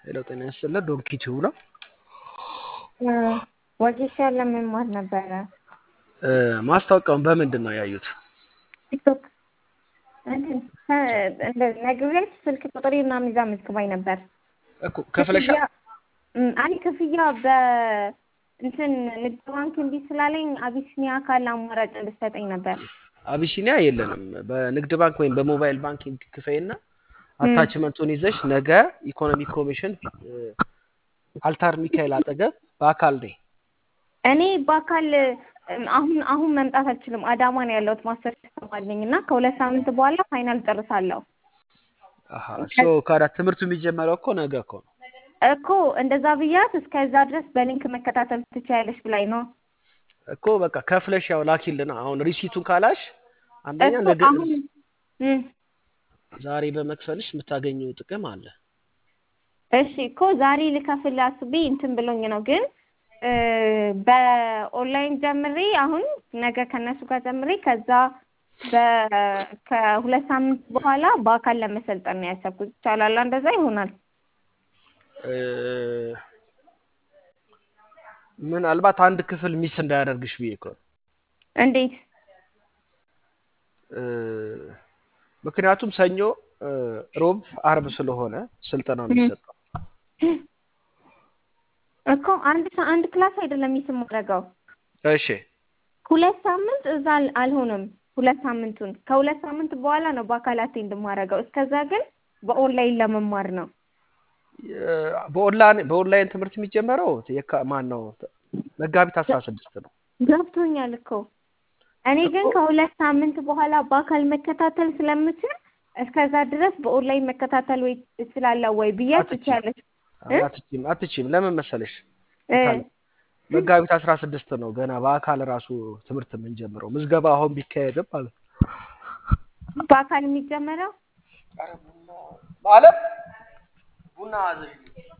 ሄሎ ጤና ይስጥልኝ ዶንኪ ቲዩብ ነው። ወጌሻ ለመማር ነበረ። ማስታወቂያውን በምንድን ነው ያዩት? ቲክቶክ እንደ ነግሬት ስልክ ቁጥሬ ምናምን ይዛ መዝግባኝ ነበር እኮ ከፍለሻ? አይ ክፍያ በእንትን ንግድ ባንክ እንዲህ ስላለኝ አቢሲኒያ ካለ አማራጭ እንድትሰጠኝ ነበር። አቢሲኒያ የለንም። በንግድ ባንክ ወይም በሞባይል ባንኪንግ ክፈይና አታችመንቱን ይዘሽ ነገ ኢኮኖሚክ ኮሚሽን አልታር ሚካኤል አጠገብ በአካል ነኝ። እኔ በአካል አሁን መምጣት አልችልም። አዳማ ነው ያለሁት ማስተርስ ተማሪኝና ከሁለት ሳምንት በኋላ ፋይናል ጨርሳለሁ። ካዳ ትምህርቱ የሚጀመረው እኮ ነገ እኮ ነው እኮ እንደዛ ብያት እስከዛ ድረስ በሊንክ መከታተል ትችያለሽ ብላኝ ነው እኮ። በቃ ከፍለሽ ያው ላኪልና አሁን ሪሲቱን ካላሽ አንደኛ ነገ ዛሬ በመክፈልሽ የምታገኘው ጥቅም አለ። እሺ እኮ ዛሬ ልከፍል አስቤ እንትን ብሎኝ ነው ግን በኦንላይን ጀምሬ አሁን ነገ ከነሱ ጋር ጀምሬ ከዛ ከሁለት ሳምንት በኋላ በአካል ለመሰልጠን ነው ያሰብኩት። ይቻላል? እንደዛ ይሆናል? ምናልባት አንድ ክፍል ሚስ እንዳያደርግሽ ብዬ እኮ። እንዴት? ምክንያቱም ሰኞ፣ ሮብ፣ አርብ ስለሆነ ስልጠናው የሚሰጠው እኮ አንድ ክላስ አይደለም የሚስማረጋው። እሺ ሁለት ሳምንት እዛ አልሆነም። ሁለት ሳምንቱን ከሁለት ሳምንት በኋላ ነው በአካል አቴንድ ማረጋው። እስከዛ ግን በኦንላይን ለመማር ነው። በኦንላይን ትምህርት የሚጀመረው ማን ነው? መጋቢት 16 ነው። ገብቶኛል እኮ እኔ ግን ከሁለት ሳምንት በኋላ በአካል መከታተል ስለምችል እስከዛ ድረስ በኦንላይን መከታተል ወይ እችላለሁ ወይ ብያት ትችያለሽ? አትችይም። ለምን መሰለሽ? መጋቢት 16 ነው ገና በአካል ራሱ ትምህርት የምንጀምረው። ምዝገባ አሁን ቢካሄድም ማለት በአካል የሚጀመረው ማለት ቡና አዘሽ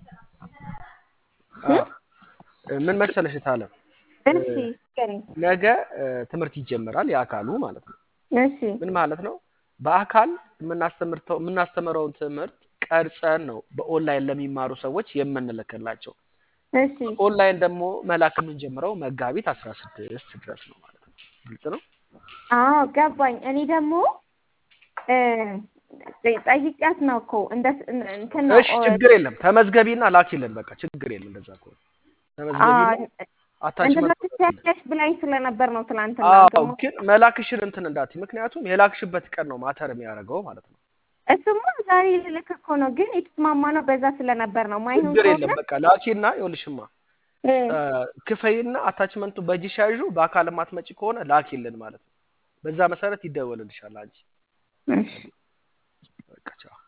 ምን መሰለሽ ታለም? እሺ ነገ ትምህርት ይጀምራል የአካሉ ማለት ነው። እሺ ምን ማለት ነው? በአካል የምናስተምረውን ትምህርት ቀርጸን ነው በኦንላይን ለሚማሩ ሰዎች የምንልክላቸው። እሺ ኦንላይን ደግሞ መላክ የምንጀምረው መጋቢት 16 ድረስ ነው ማለት ነው። ግልጽ ነው? አዎ ገባኝ። እኔ ደግሞ ጠይቂያት ነው እኮ እንትን ነው። እሺ ችግር የለም ተመዝገቢና ላኪልን። በቃ ችግር የለም። እንደዛ እኮ ተመዝገቢና አታችመንት ትያለሽ ብላኝ ስለነበር ነው ትናንትና። አዎ ግን መላክሽን እንትን እንዳትይ፣ ምክንያቱም የላክሽበት ቀን ነው ማተር የሚያደርገው ማለት ነው። እሱማ ዛሬ ልልክ እኮ ነው ግን የተስማማ ነው በዛ ስለነበር ነው። ማይሆን ችግር የለም። በቃ ላኪና ይኸውልሽማ ክፈይና አታችመንቱ በእጅሽ ያዡ። በአካል ማትመጪ ከሆነ ላኪልን ማለት ነው። በዛ መሰረት ይደወልልሻል አንቺ። እሺ በቃ ቻው።